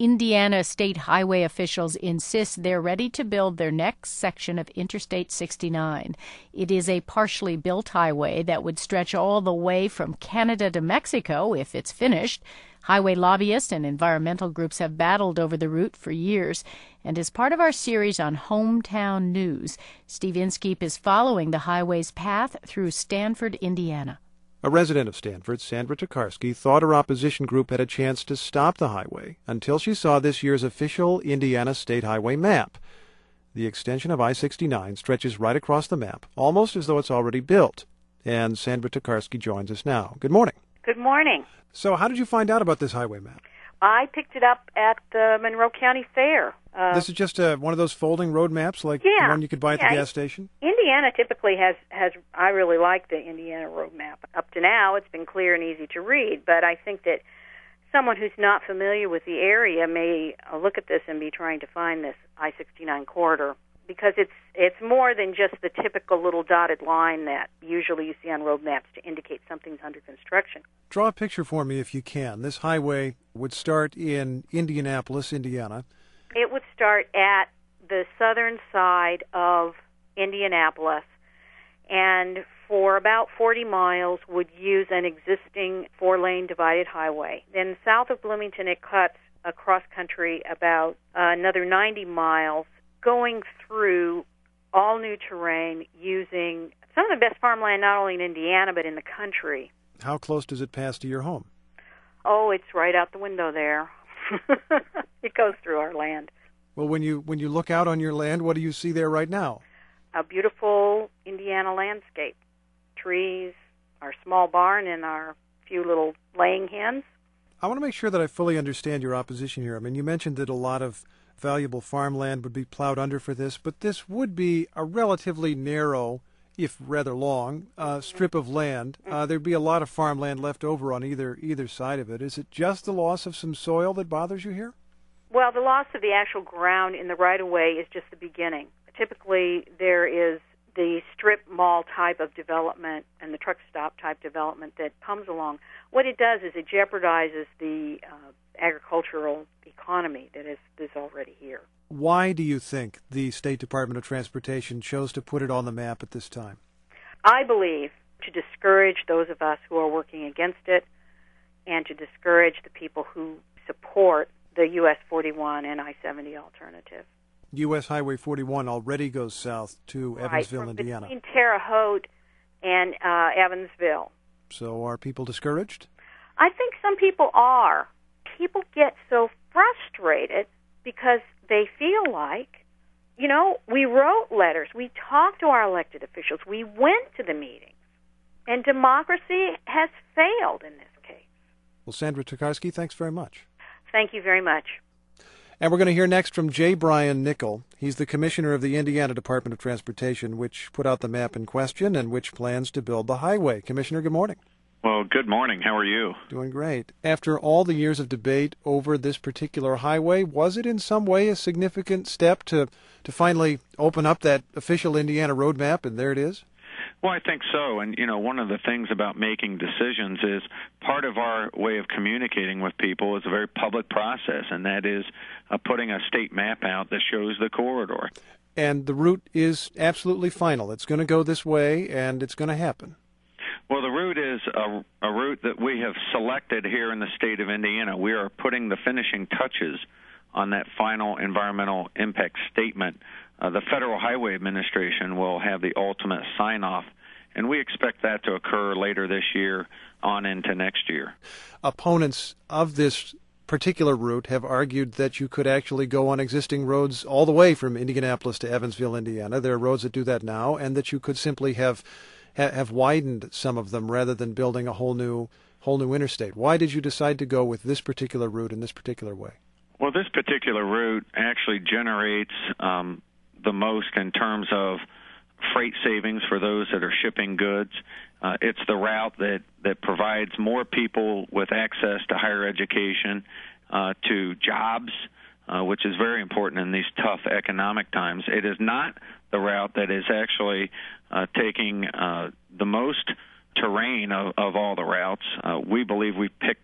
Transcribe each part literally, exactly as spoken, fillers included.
Indiana state highway officials insist they're ready to build their next section of Interstate sixty-nine. It is a partially built highway that would stretch all the way from Canada to Mexico if it's finished. Highway lobbyists and environmental groups have battled over the route for years. And as part of our series on hometown news, Steve Inskeep is following the highway's path through Stanford, Indiana. A resident of Stanford, Sandra Tokarski, thought her opposition group had a chance to stop the highway until she saw this year's official Indiana State Highway map. The extension of I sixty-nine stretches right across the map, almost as though it's already built. And Sandra Tokarski joins us now. Good morning. Good morning. So how did you find out about this highway map? I picked it up at the Monroe County Fair. Uh, this is just uh, one of those folding road maps like yeah, the one you could buy at yeah. the gas station? Indiana typically has, has, I really like the Indiana road map. Up to now, it's been clear and easy to read, but I think that someone who's not familiar with the area may uh, look at this and be trying to find this I sixty-nine corridor, because it's it's more than just the typical little dotted line that usually you see on road maps to indicate something's under construction. Draw a picture for me if you can. This highway would start in Indianapolis, Indiana. It would start at the southern side of Indianapolis, and for about forty miles would use an existing four-lane divided highway. Then south of Bloomington, it cuts across country about uh, another ninety miles, going through all new terrain using some of the best farmland not only in Indiana but in the country. How close does it pass to your home? Oh, it's right out the window there. It goes through our land. Well, when you when you look out on your land, what do you see there right now? A beautiful Indiana landscape. Trees, our small barn, and our few little laying hens. I want to make sure that I fully understand your opposition here. I mean, you mentioned that a lot of valuable farmland would be plowed under for this, but this would be a relatively narrow, if rather long, uh, strip of land. Uh, there'd be a lot of farmland left over on either either side of it. Is it just the loss of some soil that bothers you here? Well, the loss of the actual ground in the right-of-way is just the beginning. Typically, there is the strip mall type of development and the truck stop type development that comes along. What it does is it jeopardizes the uh, agricultural economy that is, is already here. Why do you think the State Department of Transportation chose to put it on the map at this time? I believe to discourage those of us who are working against it and to discourage the people who support the U S forty-one and I seventy alternative. U S Highway forty-one already goes south to right, Evansville, from Indiana. Between Terre Haute and uh, Evansville. So are people discouraged? I think some people are. People get so frustrated because they feel like, you know, we wrote letters, we talked to our elected officials, we went to the meetings, and democracy has failed in this case. Well, Sandra Tokarski, thanks very much. Thank you very much. And we're going to hear next from J. Brian Nickel. He's the commissioner of the Indiana Department of Transportation, which put out the map in question and which plans to build the highway. Commissioner, good morning. Well, good morning. How are you? Doing great. After all the years of debate over this particular highway, was it in some way a significant step to, to finally open up that official Indiana road map, and there it is? Well, I think so. And, you know, one of the things about making decisions is part of our way of communicating with people is a very public process, and that is uh, putting a state map out that shows the corridor. And the route is absolutely final. It's going to go this way, and it's going to happen. Well, the route is a, a route that we have selected here in the state of Indiana. We are putting the finishing touches on that final environmental impact statement. Uh, the Federal Highway Administration will have the ultimate sign-off, and we expect that to occur later this year on into next year. Opponents of this particular route have argued that you could actually go on existing roads all the way from Indianapolis to Evansville, Indiana. There are roads that do that now, and that you could simply have ha- have widened some of them rather than building a whole new whole new interstate. Why did you decide to go with this particular route in this particular way? Well, this particular route actually generates um, the most in terms of freight savings for those that are shipping goods. Uh, it's the route that, that provides more people with access to higher education, uh, to jobs, uh, which is very important in these tough economic times. It is not the route that is actually uh, taking uh, the most terrain of, of all the routes. Uh, we believe we picked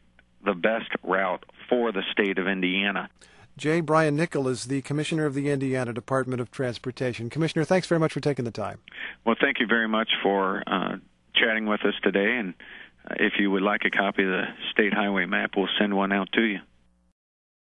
the best route for the state of Indiana. J. Brian Nickel is the Commissioner of the Indiana Department of Transportation. Commissioner, thanks very much for taking the time. Well, thank you very much for uh, chatting with us today, and uh, if you would like a copy of the state highway map, we'll send one out to you.